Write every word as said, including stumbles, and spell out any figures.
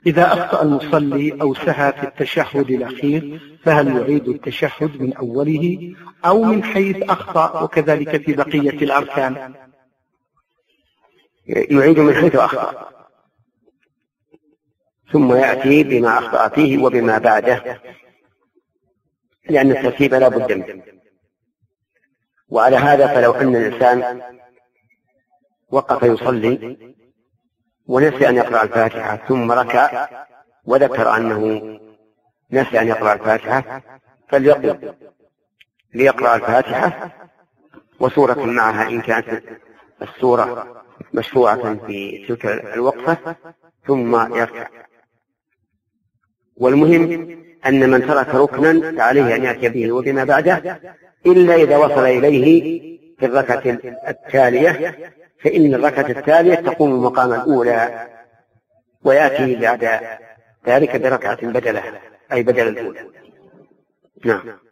إذا أخطأ المصلي أو سهى في التشهد الأخير فهل يعيد التشهد من أوله أو من حيث أخطأ، وكذلك في بقية الأركان؟ يعيد من حيث أخطأ ثم يأتي بما أخطأ فيه وبما بعده، لأن الترتيب لا بد منه. وعلى هذا فلو أن الإنسان وقف يصلي ونسي أن يقرأ الفاتحة ثم ركع وذكر أنه نسي أن يقرأ الفاتحة فليقل ليقرأ الفاتحة وسورة معها إن كانت السورة مشروعة في تلك الوقفة ثم يركع. والمهم أن من ترك ركنا فعليه أن يأتي به وبما بعده، إلا إذا وصل إليه في الركعة التالية، فإن الركعة التالية تقوم مقام الأولى ويأتي بعد ذلك بركعة بدلها أي بدل الأولى. نعم.